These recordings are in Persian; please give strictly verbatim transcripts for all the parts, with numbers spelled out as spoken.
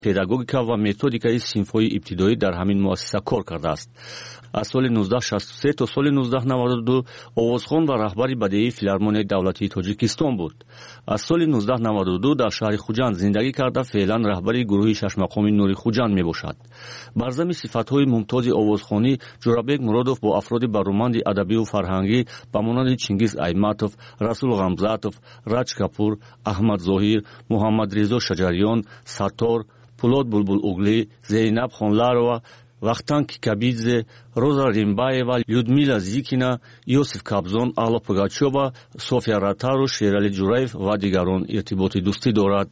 педагогика ва методикаи синфҳои ибтидоӣ дар ҳамин муассиса кор кардааст. аз соли нуздаҳ шасту се то соли нуздаҳ наваду ду овозхон ва раҳбари бадеии филармонияи давлатии тоҷикистон буд. аз соли нуздаҳ наваду ду дар шаҳри хуҷанд зиндагӣ карда феълан раҳбари гурӯҳи шашмақоми нури хуҷанд мебошад. бар зами сифатҳои мумтози овозхонӣ ҷурабек муродов бо афроди баруманди адабию фарҳангӣ ба монанди Чингиз Айматов, Расул Ғамзатов, Раҷ Капур, Аҳмад Зоҳир, Муҳаммадрезо Шаҷарён, Саттор, Пулод Булбулуглӣ, Зейнаб Хонларова, Вахтан Кикабидзе, Роза Римбаева, Людмила Зикина, Йосиф Кабзон, Алла Пугачёва, София Ратару, Шерали Ҷураев ва дигарон иртиботи дӯстӣ дорад.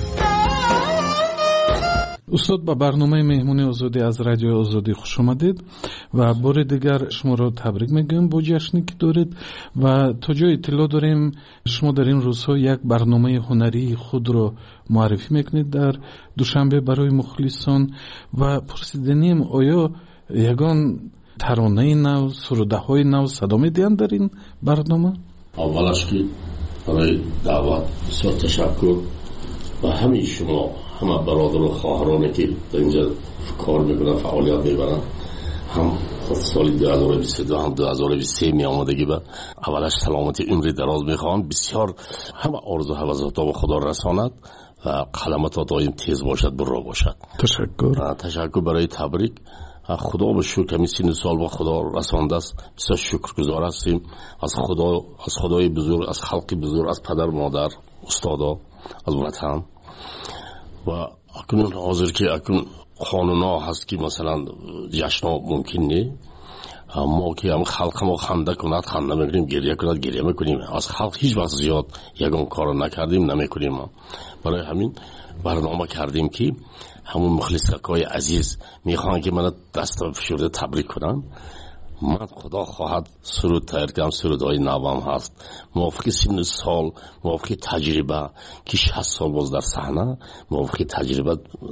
устод, ба барномаи меҳмони озодӣ аз радиои озодӣ хуш омадед ва бори дигар шуморо табрик мегӯем бо ҷашне ки доред ва то ҷо иттилоъ дорем шумо дар ин рӯзҳо як барномаи ҳунарии худро муаррифӣ мекунед дар душанбе барои мухлисон ва пурсиданем оё ягон таронаи нав, сурудаҳои нав садо медиҳанд дар ин барнома? аввалаш ки барои даъват бисёр ташаккур ва ҳамаи шумо ҳама бародару хоҳароне ки дар инҷа кор мекунанд, фаъолият мебаранд, ҳам соли ду ҳазору бисту ду ҳам ду ҳазору бисту се меомадагӣ ба аввалаш саломати умри дароз мехоҳам. бисёр ҳама орзу ҳавасотро ба худо расонад ва қаламато доим тез бошад, бурро бошад. ташаккур. ташаккур барои табрик. خدا به شکر کمی سین سال با خدا رسانده است. بسیار شکرگزار هستیم از خدا، از خدای بزرگ، از خلق بزرگ، از پدر مادر، استادا، از وطن. و اکنون حاضر که اکنون قانونا هست که مثلا جشن ممکن نه، ما که هم خلق ما خنده کند خنده میکنیم، گریه کند گریه میکنیم. از خلق هیچ وقت زیاد یگان کار نکردیم، نمیکنیم. برای همین برنامه کردیم که همون مخلصکای عزیز میخوان که من دست فشرده تبریک کنم. من خدا خواهد سرود تایر کنم، سرودهای نوام هست موافق سن سال، موافق تجربه که شصت سال باز در صحنه، موافق تجربه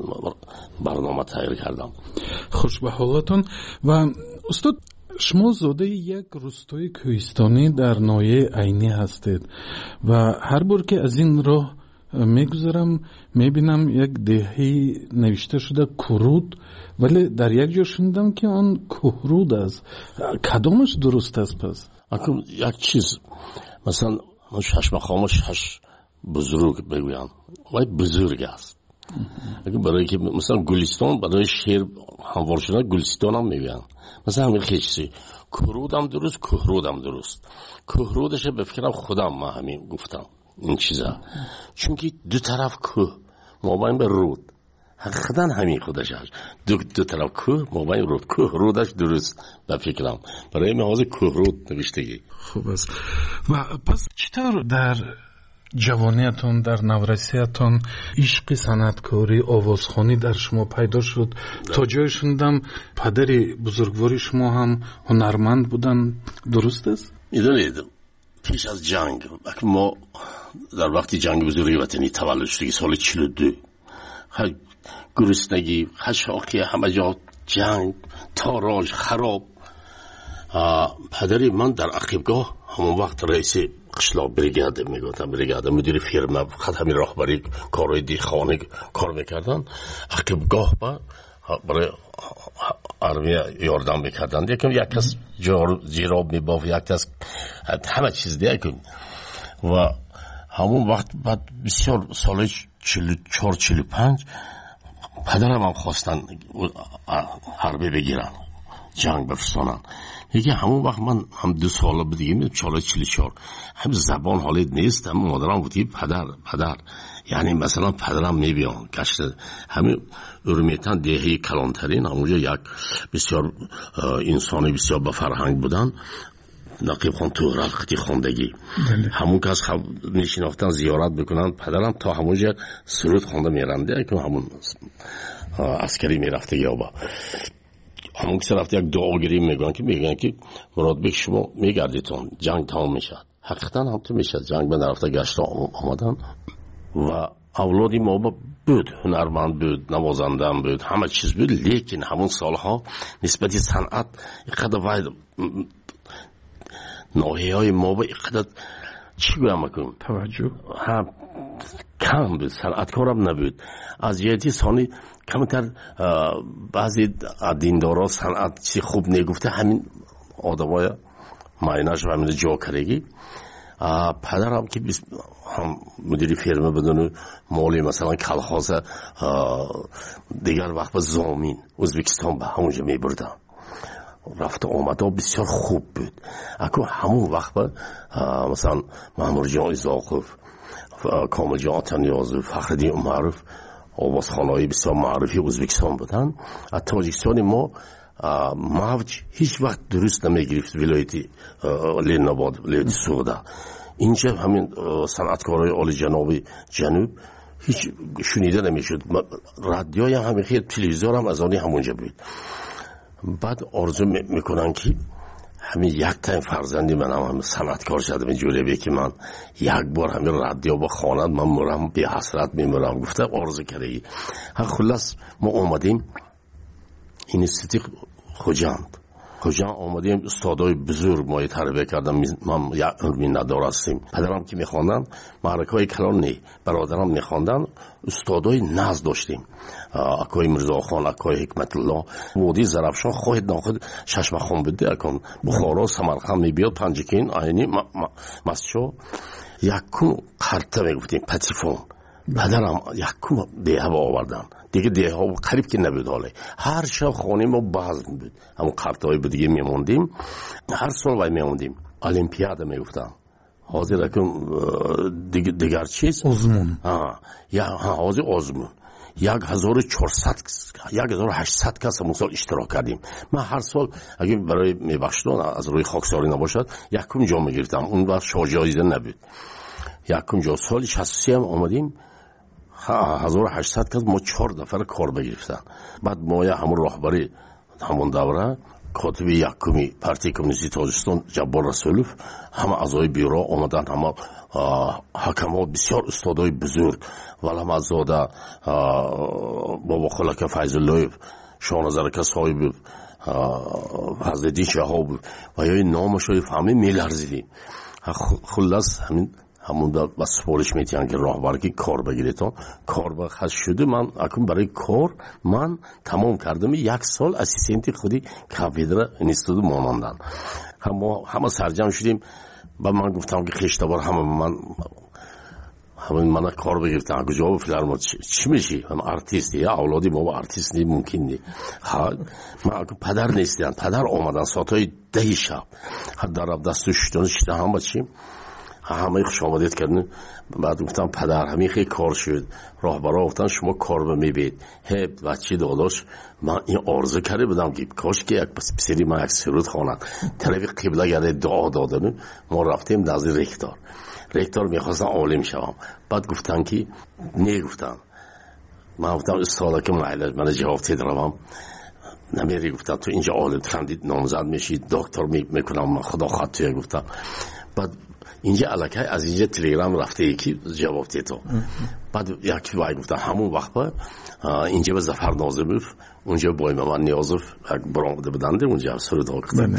برنامه تایر کردم. خوش به حالتون. و استاد شما زاده یک روستای کوهستانی در ناحیه عینی هستید و هر بار که از این راه میگذارم میبینم یک دهی نوشته شده کرود، ولی در یک جا شنیدم که آن کهرود است. کدامش درست است پس؟ اکنون یک چیز مثلا شش مقام شش بزرگ بگویم ولی بزرگ است. اگه برای که مثلا گلستان برای شهر هموار شده گلستان هم میگن، مثلا همین خیچی کرود هم درست، کهرود هم درست. کهرودش به فکرم خودم ما همین گفتم این چیزا، چون که دو طرف کوه مابین به رود، حقیقتا همین خودش هست. دو, دو طرف کوه مابین رود، کوه رودش درست به فکرم برای محاض کوه رود نوشتگی. خوب است. و پس چطور در جوانیتون، در نورسیتون عشق صنعتکاری، آوازخوانی در شما پیدا شد؟ تا جای شنیدم پدر بزرگواری شما هم هنرمند بودن، درست است؟ میدونید پیش از جنگ ما در وقتی جنگ بزرگی وطنی تولد شدگی سال چهل و دو، گرسنگی، خشاکی، همه جا جنگ، تاراج، خراب. پدری من در عقیبگاه همون وقت رئیس قشلاق بریگاده میگفتن، بریگاده مدیر فیرمه، فقط همین راهبری کارهای دیخانه کار میکردن. عقیبگاه با برای آرمیا یاردم میکردن. یکم یک کس جراب میبافت، یک کس همه چیز دیگه کن. و همون وقت بعد بسیار سال چهل و چهار چهل و پنج پدرم هم خواستن حربه بگیرن، جنگ بفرستانن. یکی همون وقت من هم دو ساله بودیم، چهل و چهار، هم زبان حالید نیست، هم مادرم بودی پدر پدر، یعنی مثلا پدرم میبیان گشت همین ارمیتن دهی کلانترین، همونجا یک بسیار انسانی بسیار با فرهنگ بودن. نقیب خان تهران خطی خوندگی همون کس خب نشینافتن زیارت بکنن، پدرم تا همونجا سرود خونده میرنده که همون عسکری میرفته یا با همون کسی رفته یک دعا گیری میگن که میگن که مراد بک شما میگردیتون جنگ تمام میشد. حقیقتا هم تو میشد، جنگ به نرفته گشت آمدن و اولادی ما بود، هنرمند بود، نوازنده بود، همه چیز بود. لیکن همون سالها نسبتی صنعت اینقدر واید ناحیه های ما با اینقدر چی گویم کنم توجه هم کم بود، صنعتکارم نبود. از جهتی ثانی کمتر بعضی دیندارا صنعت چی خوب نگفته، همین آدمای مایناش و همین جاکرگی. پدرم که هم مدیر فرمه بدون مالی مثلا کلخاز دیگر وقت به زامین ازبکستان به همونجا می بردم. رفت آمده بسیار خوب بود. اکو همون وقت به مثلا محمود جان ازاقف، کامل جان آتنیازی، فخردین عمرف، آوازخانه‌های بسیار معروفی ازبکستان بودن. از تاجیکستان ما موج هیچ وقت درست نمیگرفت. ولایتی لناباد، ولایتی سودا، اینجا همین صنعتکارای عالی جنابی جنوب هیچ شنیده نمیشد. رادیوی هم خیلی، تلویزیون هم از آنی همونجا بود. بعد آرزو میکنن که همین یک تایم فرزندی من هم, هم صنعتکار شدم اینجوری که من یک بار همین رادیو با خواند من مرم بی حسرت میمرم. گفتم آرزو کردی. خلاص ما اومدیم اینستیتوت خوجند خوجند آمدیم. استادای بزرگ ما تربیت کردم. من یک علمی ندارستیم. پدرم که میخواندن، معرکه های کلان نی، برادرم میخواندن، استادای ناز داشتیم. اکای مرزا خان، اکای حکمت الله، وادی زرافشان خواهد ناخد ششم خان بده، اکن بخارا سمرقند میبیاد، پنجکین آینی مسجو یکم قرطه میگفتیم پتیفون. پدرم یکم دیه با آوردن دیگه. دیه ها قریب که نبود. حاله هر شب خانه ما بازم بود. همون قرطه های دیگه میموندیم. هر سال وای میموندیم. المپیاد میگفتم. حاضر اکن دیگر, دیگر چیز آزمون. ها یا ها حاضر آزمون. یک هزار و چهارصد یک هزار و هشتصد کس همون سال اشتراک کردیم. من هر سال اگه برای میبخشتون از روی خاکساری نباشد یکم جا میگرفتم. اون وقت شاجایزه نبود. یکم جا سال شصت و سه هم آمدیم. هزار و هشتصد کس ما چهار نفر کار بگرفتن. بعد ما همون راهبری همون دوره کاتب یکمی پارتی کمونیستی تاجیکستان جبار رسولوف، همه اعضای بیورو آمدن، همه حکما بسیار استادای بزرگ، ولهم ازاده بابا خلک فیض الله، شاهنظر صاحب حضرتین شهاب و یا نامش رو فهمی میلرزیدیم. خلاص همین همون با سپارش میتین که راهبر که کار بگیریتون کار با خاص شده. من اکنون برای کار من تمام کردم. یک سال اسیستنتی خودی کافیدر اینستیتوت مانندن. همه همه سرجم شدیم. با من گفتم که خشتبار همه من همین من کار بگیرتن. کجا فیلارمون چی میشی؟ من آرتیستی یا اولادی بابا آرتیست نی ممکن نی. ها من پدر نیستم. پدر آمدن ساعتای ده شب. حد در دستش شدن شده هم بچیم. همه خوش آمدید کردن. بعد گفتم پدر همین خیلی کار شد. راهبرا گفتن شما کار به میبید. هی بچه داداش من این آرزو کرده بودم که کاش که یک پسری من یک سرود خواند. طرف قبله گرده دعا دادن. ما رفتیم نزد رکتور. رکتور میخواستن عالم شوم. بعد گفتن که نگفتن. من گفتم استادا که معلج من جواب تدرم نمیری. گفتم تو اینجا عالم خندید نامزد میشید دکتر میکنم خدا خاطر. گفتم بعد اینجا علاقه از اینجا تلگرام رفته یکی جواب دیتو. بعد یکی وای گفتم همون وقت با اینجا به ظفر ناظموف اونجا بای من نیازف برآمده بودند اونجا سرود آوردن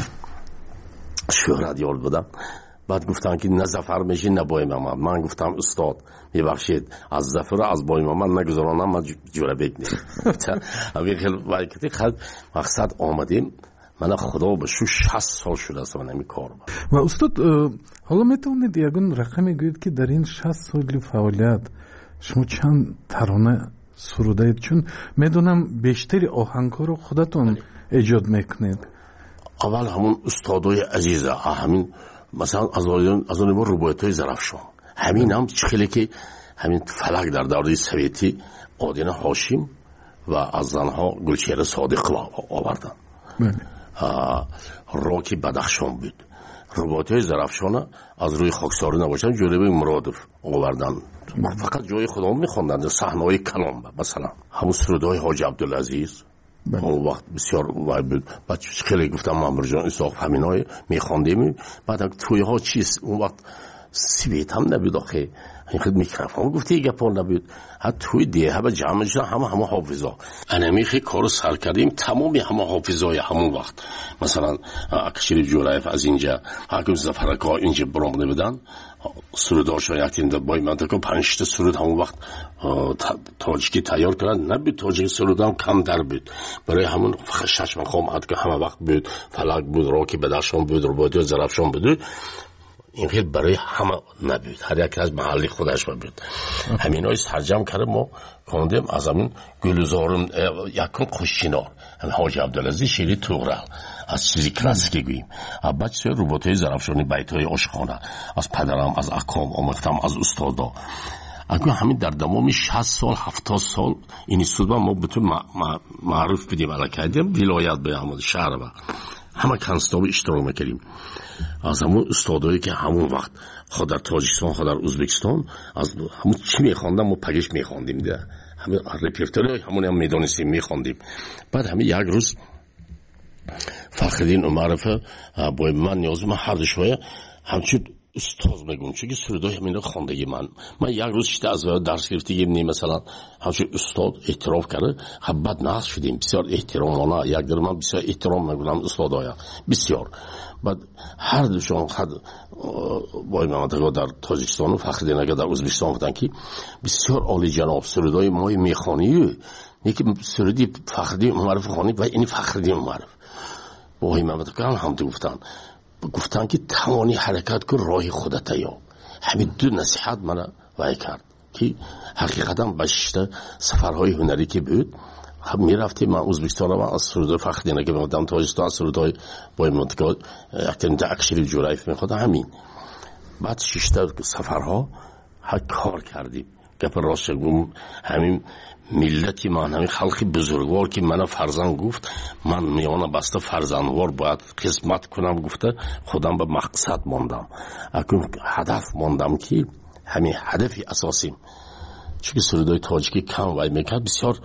شهرت یاد بودم. بعد گفتن که نه ظفر میشی نه بای من. من گفتم استاد میبخشید از ظفر از بای من نگذارانم من جوره بگنیم. اگه خیلی وای کتی خیلی مقصد آمدیم. من خدا به شو شصت سال شده است من این کار با. و استاد حالا میتونید یگون رقمی گوید که در این شصت سال فعالیت شما چند ترانه سروده اید؟ چون میدونم بیشتری آهنگ‌ها رو خودتون ایجاد میکنید. اول همون استادای عزیزه همین مثلا از اون از اون روبایت‌های زرافشان همین هم خیلی که همین فلک در دوره سویتی آدینه هاشم و از زنها گلچهره صادق آوردن. بله. راکی بدخشان بود. روبایت‌های زرافشان از روی خاکساری نباشن جوریبه مرادف آوردن. فقط جای خدا میخوندن صحنه‌های کلام مثلا همون سرودهای حاج عبدالعزیز اون وقت بسیار وای بود. بعد خیلی گفتم محمد جان اسحاق همینای میخواندیم. بعد توی ها چیز اون وقت سویت هم نبود آخه این خود میکروفون گفتی گپا نبود. حتی توی دیه همه جمعش همه همه حافظا انمیخی کارو سر کردیم تمامی همه حافظای همون وقت. مثلا اکشریف جورایف از اینجا حکم زفرکا اینجا برامونه بدن سروداش ها یکتیم داد بای منطقه پنجشت سرود همون وقت تاجیکی تیار کردن. نبود تاجیکی سرود هم کم در بود برای همون شش مقام حد که همه وقت بود فلک بود راکی بدخشان بود رباطی و زرفشان بود. این خیلی برای همه نبود هر یک از محلی خودش بود. همین های سرجم کرده ما کندیم از همین گلزارم یکم خوشینار همین حاج عبدالعزیز شیری توغرل از چیزی کلاسیکی گوییم بعد سوی رباطی زرفشانی بیت های عاشقانه از پدرم از اکام آموختم از استادا. اگه همین در دمامی شصت سال هفتاد سال این استاد ما بتون معروف بدیم علا کردیم ولایت به همون شهر با همه کنستاب اشتراک میکردیم از همون استادایی که همون وقت خود در تاجیکستان خود در ازبکستان از همون چی میخواندم ما پگش میخواندیم ده همین رپرتوری همون هم میدانستیم میخواندیم. بعد همین یک روز فخرالدین عمرف با من نیازم هر دشویه همچون استاد میگم چون که سرودای همین خواندگی من من یک روز شده از درس گرفتیم نیم مثلا همچون استاد اعتراف کرده بعد ناز شدیم بسیار احترامانه یک در من بسیار احترام میکنم استادایا بسیار. بعد هر دوشان خد بای منطقه در تاجیکستان و فخرالدین اگر در ازبکستان بودن که بسیار عالی جناب سرودای مای میخوانی یکی سرودی فخرالدین عمرف خوانی و این فخرالدین عمرف بای منطقه هم تو گفتن گفتن که توانی حرکت کن راه خودت یا همین دو نصیحت من وای کرد که حقیقتا بشته سفرهای هنری که بود هم میرفتیم من ازبکستان و از سرودای فخرالدین که میمدم تاجیکستان سرودای با منطقه اکتن اکشریف جورایف میخواد همین. بعد ششته سفرها ها کار کردیم گپ راست گم همین ملتی من همین خلقی بزرگوار که من فرزند گفت من میانه بسته فرزندوار باید قسمت کنم گفته خودم به مقصد ماندم اکنون هدف ماندم که همین هدفی اساسیم چون سرودای تاجیکی کم وای میکرد بسیار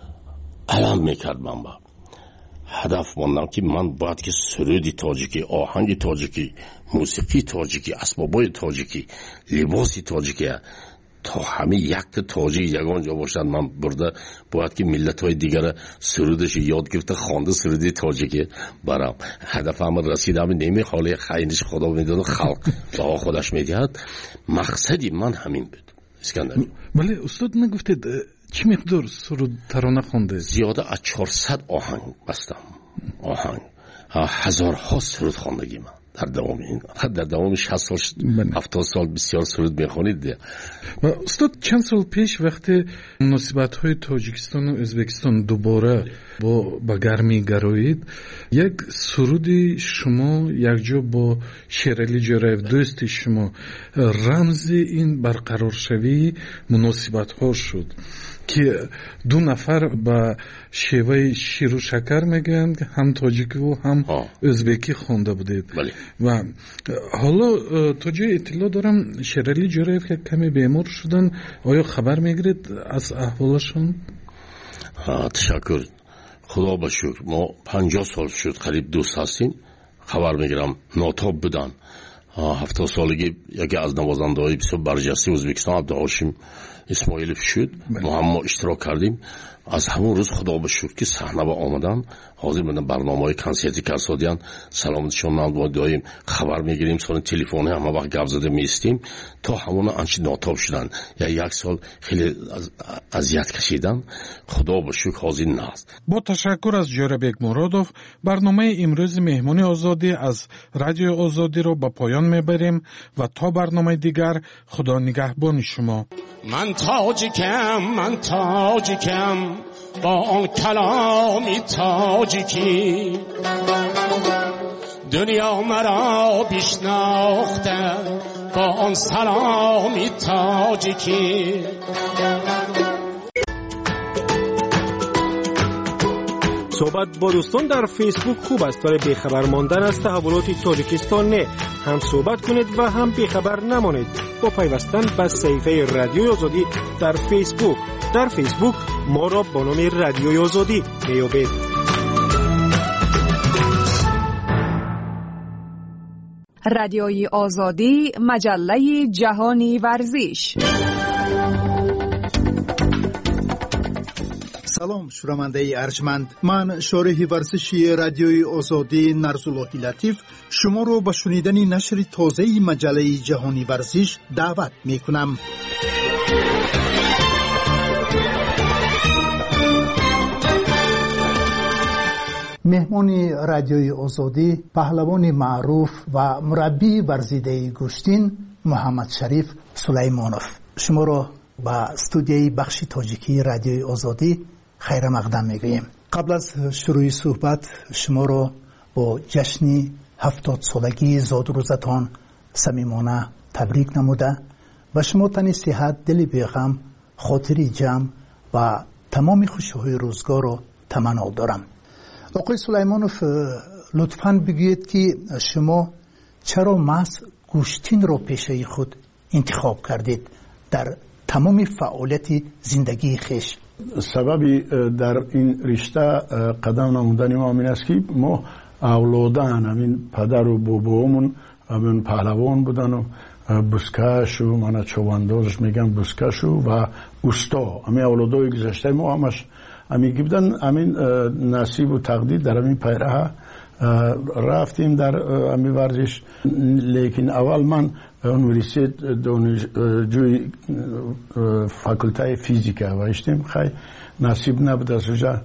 علم میکرد من با هدف ماندم که من باید که سرودی تاجیکی آهنگ تاجیکی موسیقی تاجیکی اسبابای تاجیکی لباسی تاجیکی تا همه یک تاجی یگان جا باشد من برده باید که ملت های دیگر سرودش یاد گرفته خوانده سرودی تاجیکی برام هدف هم رسیدم نمی خاله خیلیش خدا میدونه خلق با خودش میدهد مقصدی من همین بود. اسکندر ولی استاد نگفتید چی مقدار سرود ترانه خوانده؟ زیاده از چهارصد آهنگ بستم آهنگ هزارها سرود خواندگی من در دوام این در دوام شصت سال هفتاد سال بسیار سرود میخوانید ده. و استاد چند سال پیش وقتی مناسبت های تاجیکستان و ازبکستان دوباره با با گرمی گرایید یک سرودی شما یک جا با شیرالی جورایف دوستی شما رمز این برقرار شوی مناسبت ها شد که دو نفر با شیوه شیر و شکر میگن هم تاجیکی و هم ازبکی خونده بودید بله. و حالا تا جای اطلاع دارم شیرالی جورایف که کمی بیمار شدن آیا خبر میگیرید از احوالشون؟ تشکر خدا بشکر ما پنجاه سال شد قریب دوست هستیم خبر میگیرم ناتاب بودن هفتاد سالگی یکی از نوازنده های بسیار برجسته ازبکستان عبدالهاشم اسماعیلوف شد ما هم ما اشتراک کردیم از همون روز خدا به شکر که صحنه با آمدن حاضر بودن برنامه های کنسرتی کسادیان سلامتشون نام دایم خبر میگیریم سال تلفنی هم وقت گپ زده میستیم تا همون انچ ناتاب شدن یا یک سال خیلی اذیت کشیدن خدا به شکر حاضر نست. با تشکر از جوربک مرادوف برنامه امروز مهمانی آزادی از رادیو آزادی رو به پایان میبریم و تا برنامه دیگر خدا نگهبان شما. من تاجیکم من تاجیکم با آن کلامی تاجیکی دنیا مرا بشناخته با آن سلامی تاجیکی. صحبت با دوستان در فیسبوک خوب است برای بیخبر ماندن از تحولات تاجیکستان نه هم صحبت کنید و هم بیخبر نمانید با پیوستن به صفحه رادیو آزادی در فیسبوک. در فیسبوک ما را با نام رادیو آزادی میابید. رادیوی آزادی، مجله جهانی ورزش. سلام شنونده ارجمند، من شارح ورزشی رادیوی آزادی نرزالله لطیف شما رو به شنیدن نشر تازه مجله جهانی ورزش دعوت می کنم. مهمان رادیوی آزادی پهلوان معروف و مربی ورزیده گشتین محمد شریف سلیمانوف شما رو به استودیوی بخش تاجیکی رادیوی آزادی خیر مقدم میگویم. قبل از شروع صحبت شما رو با جشن هفتاد سالگی زادروزتان صمیمانه تبریک نموده و شما تنی صحت، دل بیغم، خاطری جمع و تمام خوشی‌های روزگار رو تمنا دارم. آقای سلیمانوف، لطفاً بگویید که شما چرا محض گوشتین رو پیشه خود انتخاب کردید در تمام فعالیت زندگی خویش؟ سببی در این رشته قدم نمودن ما این است که ما اولادان همین پدر و بابامون همین پهلوان بودن و بسکش و من چواندازش میگم بسکش و استا، همین اولادای گذشته ما همش همین بودن. همین نصیب و تقدیر در همین پیراه رفتیم در همین ورزش. لیکن اول من یونیورسیت دانشجوی فاکولته فیزیک وایشتیم، خیلی نصیب نبود از اونجا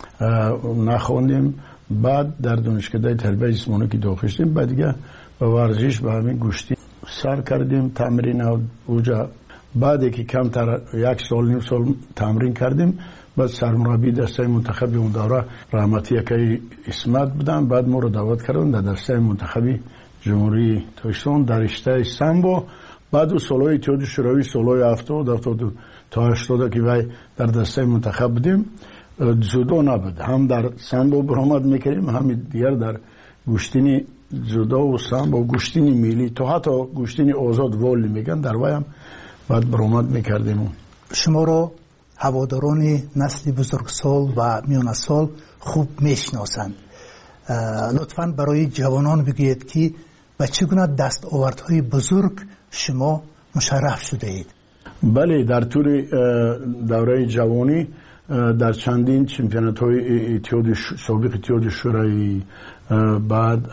نخوندیم. بعد در دانشکده تربیت جسمانی که داخل شدیم، بعد دیگه به ورزش به همین گوشتی سر کردیم، تمرین اونجا. بعد که کمتر یک سال نیم سال تمرین کردیم، بعد سرمربی دسته منتخبی اون دوره رحمتی که اسمت بودن، بعد ما رو دعوت کردن در دسته منتخبی جمهوری تاجیکستان در رشته سامبو. بعد او سالهای اتحاد شوروی سالهای هفتاد هفتاد تا هشتاد که وای در دسته منتخب بودیم، جودو نبود، هم در سامبو برآمد میکردیم، هم دیگر در گوشتینی جودو و سامبو، گوشتینی ملی، تو حتی گوشتینی آزاد والی میگن در وای هم بعد برآمد میکردیم. شما رو هواداران نسل بزرگسال و میانه سال خوب میشناسند. لطفاً برای جوانان بگویید که به چگونه دستاوردهای بزرگ شما مشرف شده اید؟ بله، در طول دوره جوانی در چندین چمپیونات های اتحاد سابق اتحاد شوروی، بعد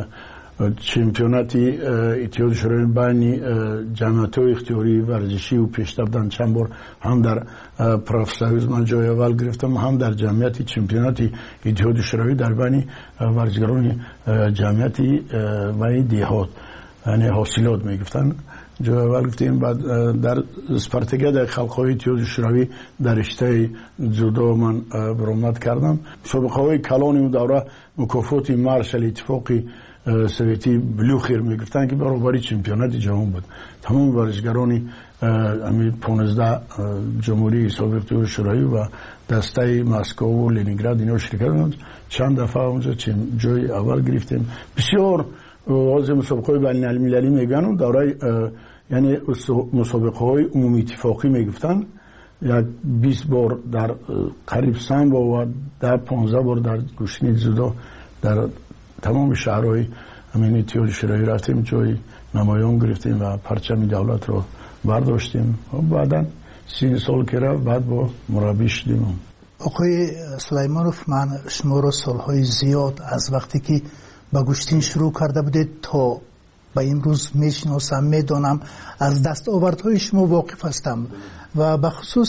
چمپیوناتی اتحاد شوروی بین جمعیت های اختیاری ورزشی و پیشرفت بودن. چند بار هم در پروفسوریز من جای اول گرفتم، هم در جمعیت چمپیوناتی اتحاد شوروی در بین ورزشکاران جمعیتی و دیهات، یعنی حاصلات میگفتن، جای اول گرفتیم. بعد در اسپارتاکیاد خلق‌های اتحاد شوروی در رشته جودو من برآمد کردم. سابقه های کلان اون دوره مکافات مارشال اتفاقی سویتی بلوخیر میگفتن که برابری چمپیونات جهان بود. تمام ورزشکاران همین پانزده جمهوری سابق اتحاد شوروی و دسته مسکو و لنینگراد اینا شرکت کردند. چند دفعه اونجا جای اول گرفتیم. بسیار از مسابقات بین المللی میگن دوره، یعنی مسابقه های عمومی اتفاقی میگفتن، یک بیست بار در قریب سن و در پانزده بار در گوشتین جودو در تمام شهرهای همین اتحاد شوروی رفتیم، جای نمایان گرفتیم و پرچم دولت رو برداشتیم. بعدا سی سال که رفت بعد با مربی شدیم. آقای سلیمانوف، من شما رو سالهای زیاد از وقتی که با گوشتین شروع کرده بودید تا به امروز میشناسم، میدانم، از دستاوردهای شما واقف هستم و به خصوص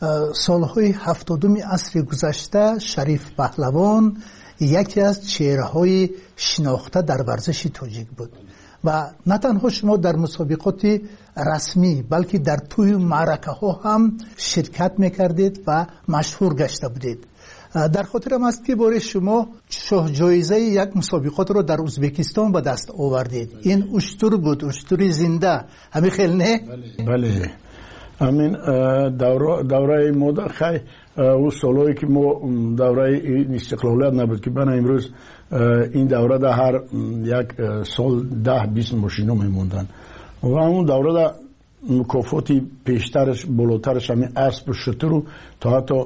سالهای هفتادم عصر گذشته شریف پهلوان یکی از چهره‌های شناخته در ورزش تاجیک بود و نه تنها شما در مسابقات رسمی بلکه در توی معرکه ها هم شرکت میکردید و مشهور گشته بودید. در خاطرم است که باره شما شاه جایزه یک مسابقات رو در ازبکستان به دست آوردید. این اشتر بود، اشتری زنده، همین خیلی نه؟ بله، همین دوره دوره مد خیلی او سالایی که ما دوره استقلالیت نبود که بنا امروز این دوره در هر یک سال ده بیست ماشینا میموندن و اون دوره در مکافاتی پیشترش بالاترش همین اسب و شتر و تا حتی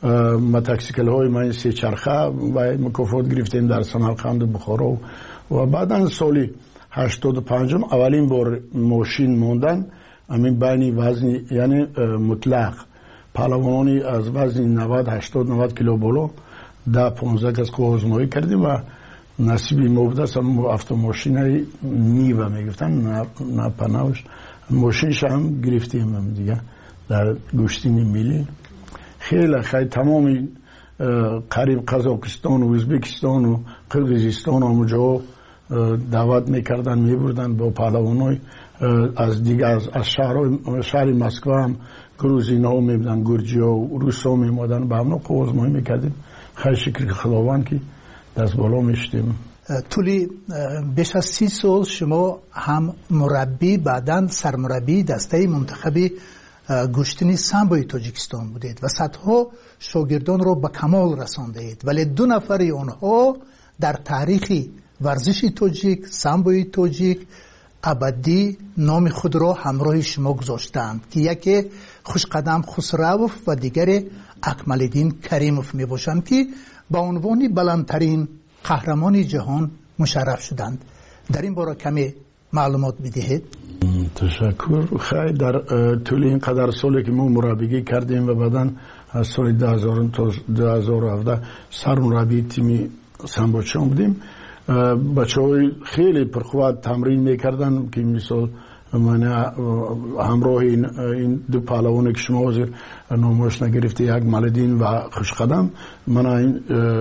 متکسیکل های من سه چرخه و مکافات گرفتیم در سمرقند و بخارا و بعدا سالی هشتاد و پنجم اولین بار ماشین موندن همین بین وزن یعنی مطلق پهلوانی از وزن نود هشتاد نود کیلو بالا ده پانزده کس آزمایی کردیم و نصیبی ما بوده است. هم автомاشین نیوه میگفتن نه نه پناهش ماشینش هم گرفتیم هم دیگه در گشتین میلی. خیلی خیلی تمامی قریب قزاقستان و ازبکستان و قرقیزستان همونجا دعوت میکردن میبردن با پهلوانای از دیگه از, از شهر شهر مسکو هم گروزین ها میبودن گرجی ها و روس ها میمادن به همون آزمایی میکردیم. خیلی شکر خداوند که دست بالا میشتیم. طولی بیش از سی سال شما هم مربی بعداً سرمربی دسته منتخبی گشتنی سامبوی تاجیکستان بودید و صدها شاگردان رو به کمال رساندید، ولی دو نفر آنها در تاریخ ورزش تاجیک سامبوی تاجیک ابدی نام خود را همراه شما گذاشتند که یکی خوشقدم خسروف و دیگر اکمالدین کریموف می باشند که با عنوان بلندترین قهرمان جهان مشرف شدند. در این باره کمی معلومات بدهید. تشکر. خیلی در طول این قدر سالی که ما مربیگی کردیم و بعداً از سال دو هزار تا دو هزار و هفده سرمربی تیم سامبوچان بودیم. بچه های خیلی پرقوت تمرین میکردن که مثال من همراه این, این دو پهلوانی که شما حاضر نامش نگرفته یک مالدین و خوشقدم من این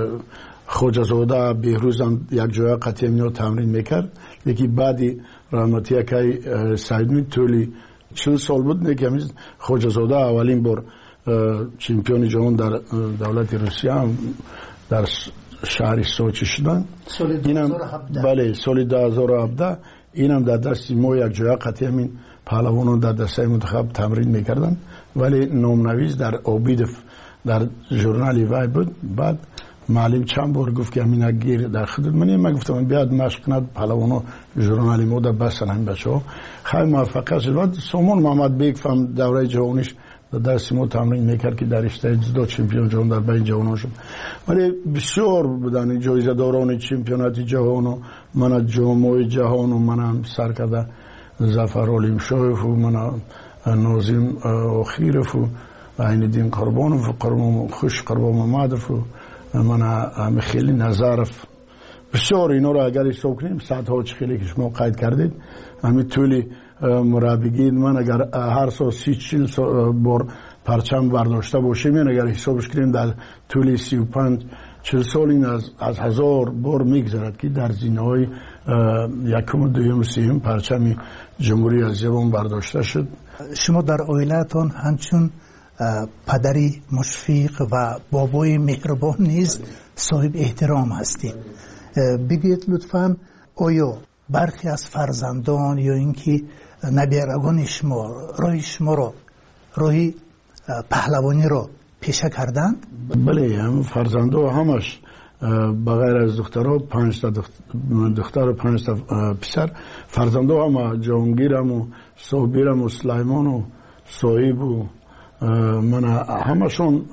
خوجزاده بهروزم یک جای قطعی میو تمرین میکرد. یکی بعدی رحمتی که سعید طولی چل سال بود نکه خوجزاده اولین بار چمپیون جهان در دولت روسیه هم در شهر سوچی شدن. اینم بله سال دو هزار و هفده اینم در دست ما یک جای قطعی همین پهلوانان در دسته منتخب تمرین میکردن، ولی نامنویس در آبیدف در ژورنال وای بود. بعد معلم چند بار گفت که همین گیر در خدمت منی. من گفتم بیاد مشق کند پهلوانا ژورنال ما در بسن همین بچه ها. خیلی موفق شد. بعد سامان محمد بیگ فهم دوره جهانیش در دست ما تمرین میکرد که در رشته جودو چمپیون جهان در بین جهان شد. ولی بسیار بودن جایزه داران چمپیونات جهان و من جامعه جهان و من سرکرده ظفر علیم شایف و من نازم آخیرف و عین دین قربانف و قربان خوش قربان محمدف و من خیلی نظرف. بسیار اینا رو اگر حساب کنیم صدها خیلی که شما قید کردید همین طولی مربیگی من اگر هر سال سی چل بار پرچم برداشته باشیم این اگر حسابش کنیم در طول سی و پنج چل سال این از, از هزار بار میگذرد که در زینه های یکم و دویم و سیم پرچم جمهوری اسلامی برداشته شد. شما در عائلتان همچون پدری مشفق و بابای مهربان نیز صاحب احترام هستید. بگید لطفاً آیا برخی از فرزندان یا اینکه نبیرگان شما راه شما را راه پهلوانی را پیشه کردند؟ بله هم فرزندا همش بغیر از دخترها پنج تا دختر و پنج تا پسر فرزندا هم جهانگیرم و صابرم و سلیمان و صاحب و من همشون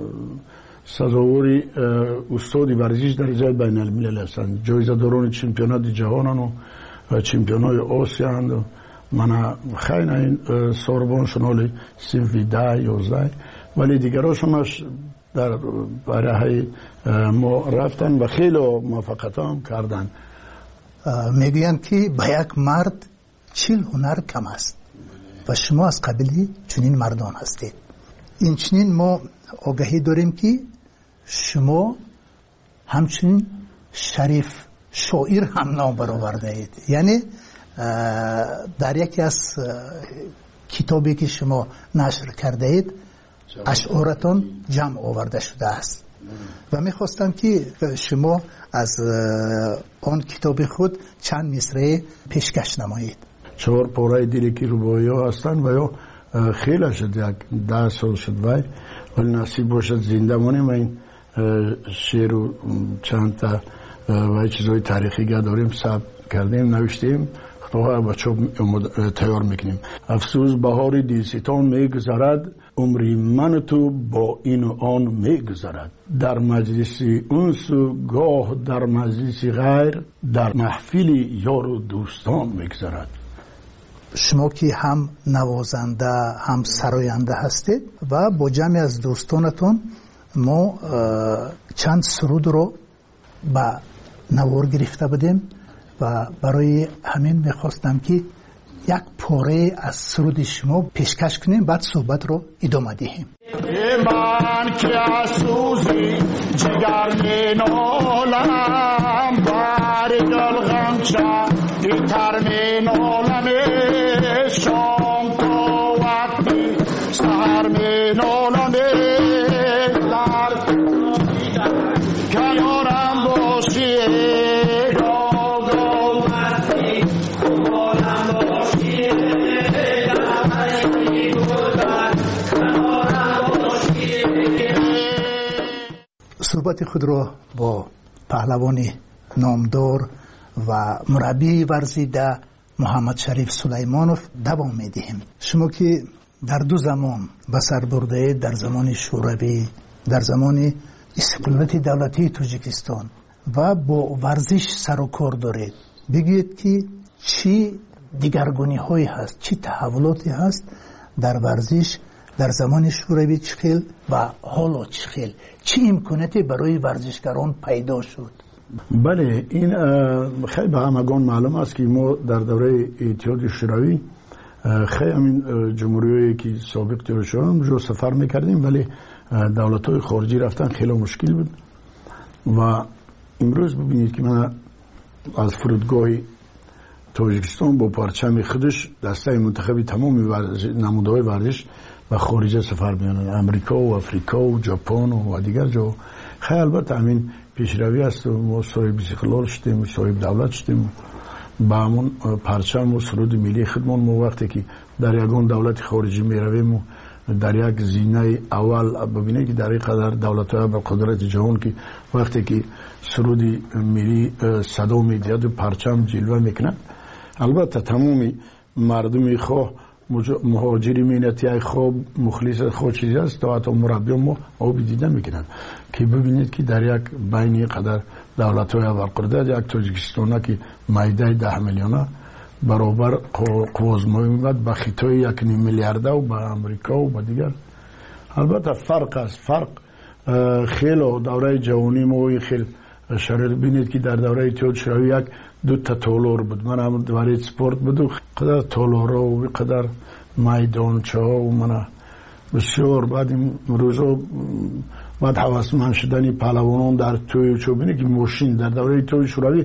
سزاوری استادی ورزش در جای بین الملل هستند. جایزه داران چمپیونات جهان و چمپیونات آسیا هستند. من خیلی این سوربون شنالی سیمفی ده یازده ولی دیگراشونش در برای ما رفتن و خیلی موفقیت هم کردن. میگویند که با یک مرد چهل هنر کم است و شما از قبیل چنین مردان هستید. این چنین ما آگاهی داریم که شما همچنین شریف شاعر هم نام برآورده اید. یعنی در یکی از کتابی که شما نشر کرده اید اشعارتان جمع آورده شده است و میخواستم که شما از آن کتاب خود چند مصرع پیشکش نمایید. چهار پاره دیلی که رباعی ها هستن و یا خیلی شد یک ده سال شد وای ولی نصیب باشد زنده مانیم این شعر و چند تا و چیزهای تاریخی که داریم ثبت کردیم نوشتیم. ساختها و چوب تیار میکنیم. افسوس بهار دیستان میگذرد، عمری من تو با این و آن میگذرد. در مجلس انس و گاه در مجلس غیر، در محفل یار و دوستان میگذرد. شما که هم نوازنده هم سراینده هستید و با جمعی از دوستانتون ما چند سرود رو با نوار گرفته بودیم و برای همین میخواستم که یک پاره از سرود شما پیشکش کنیم، بعد صحبت رو ادامه دهیم. من که از سوزی جگر می نالم، بر دل غمچه دیتر می نالم، شام تا وقتی سهر می نالم، کنارم باشی صحبت خود را با پهلوان نامدار و مربی ورزیده محمد شریف سلیمانوف دوام میدهیم. شما که در دو زمان به سر برده، در زمان شوروی، در زمان استقلالیت دولتی تاجیکستان و با ورزش سر و کار دارید، بگید که چی دیگرگونی هایی هست، چی تحولاتی هست در ورزش در زمان شوروی چخیل و حالا چخیل، چی امکاناتی برای ورزشکاران پیدا شد؟ بله، این خیلی به همگان معلوم است که ما در دوره اتحاد شوروی خیلی همین جمهوریایی که سابق تیر شدن جو سفر میکردیم، ولی دولت‌های خارجی رفتن خیلی مشکل بود. و امروز ببینید که من از فرودگاه تاجیکستان با پرچم خودش دسته منتخبی تمام نمودهای ورزش و خارجه سفر می‌کنند، امریکا و افریقا و ژاپن و دیگر جا. خیلی البته همین پیشروی است و ما صاحب استقلال شدیم، صاحب دولت شدیم، با همون پرچم و سرود ملی خودمان. ما وقتی که در یگان دولت خارجی میرویم در یک زینه اول ببینید که در این قدر دولت‌ها و قدرت جهان که وقتی که سرود ملی صدا می‌دهد و پرچم جلوه میکنند، البته تمامی مردم خواه مهاجری مینتی خواه مخلص خود چیزی است تا حتی مربی ما او دیده میکنند که ببینید که در یک بین قدر دولت‌های اول قدرت یک تاجیکستان که مایده ده میلیونه برابر قوازمایی میبود با خطای یک نیم میلیارده و با امریکا و با دیگر. البته فرق است، فرق خیلی دوره جوانی ما خیلی شرط بینید که در دوره اتحاد شوروی یک دو تا تالار بود. من هم دوره سپورت بود و قدر تالارا و قدر میدانچه ها و من بسیار بعد این روزا بعد حواسمند شدنی پهلوانان در توی چو بینید که ماشین در دوره اتحاد شوروی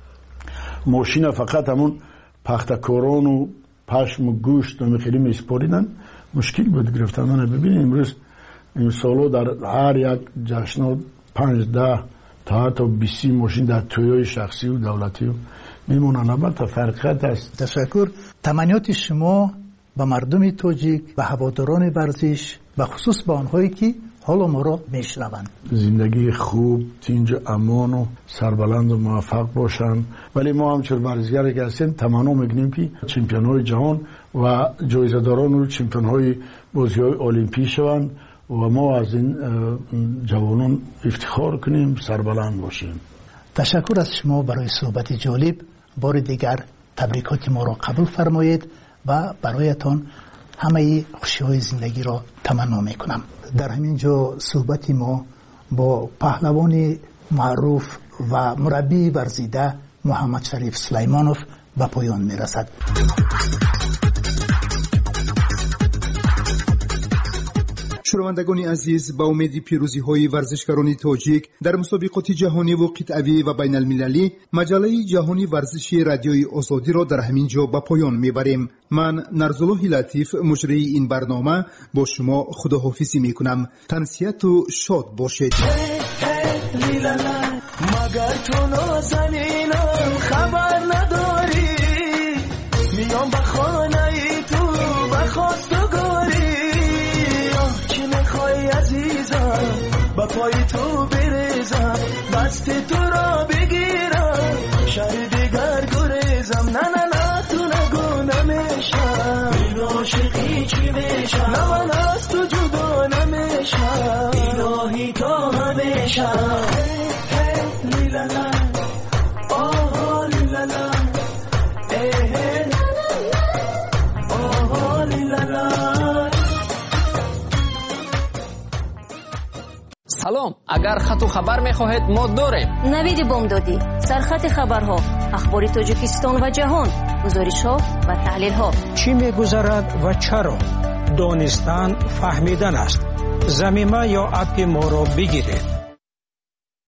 ماشین فقط همون پختکاران و پشم و گوشت و میخیلی میسپاریدن، مشکل بود گرفتن. من ببینید امروز این سالو در هر یک جشن پنج ده تا حتی بیسی ماشین در تویای شخصی و دولتی و میمونن. البته فرقیت است. تشکر. تمنیات شما به مردم تاجیک، به هواداران ورزش و خصوص به آنهایی که حالا ما را میشنوند، زندگی خوب، تینج امان و سربلند و موفق باشند. ولی ما همچون ورزشگری که هستیم تمنا میگنیم که چمپیون های جهان و جایزه داران و چمپیون های بازی های المپی شوند و ما از این جوانان افتخار کنیم، سربلند باشیم. تشکر از شما برای صحبت جالب. بار دیگر تبریکات ما را قبول فرمایید و برایتان همه خوشی های زندگی را تمنا میکنم. در همین جا صحبت ما با پهلوان معروف و مربی ورزیده محمد شریف سلیمانوف به پایان میرسد. شنوندگان عزیز، با امید پیروزی های ورزشکاران تاجیک در مسابقات جهانی و قطعی و بین المللی، مجله جهانی ورزشی رادیوی آزادی را در همین جا به پایان میبریم. من نرزالله لطیف مجری این برنامه با شما خداحافظی میکنم. تنسیت و شاد باشید. مگر تو نازنینم خبر نداری، میام به خانه ای تو بخواستگاری، چی میخوای عزیزم با پای تو بریزم، دست تو را بگیرم شهر دیگر گریزم، نه نه نه تو سلام، اگر خط و خبر می‌خواهید ما داریم. نوید بامدادی، سرخط خبرها، اخبار تاجیکستان و جهان، گزارش‌ها و تحلیل‌ها. چی می‌گذرد و چرا؟ دانستن فهمیدن است. ضمیمه یا اپ ما را بگیرید.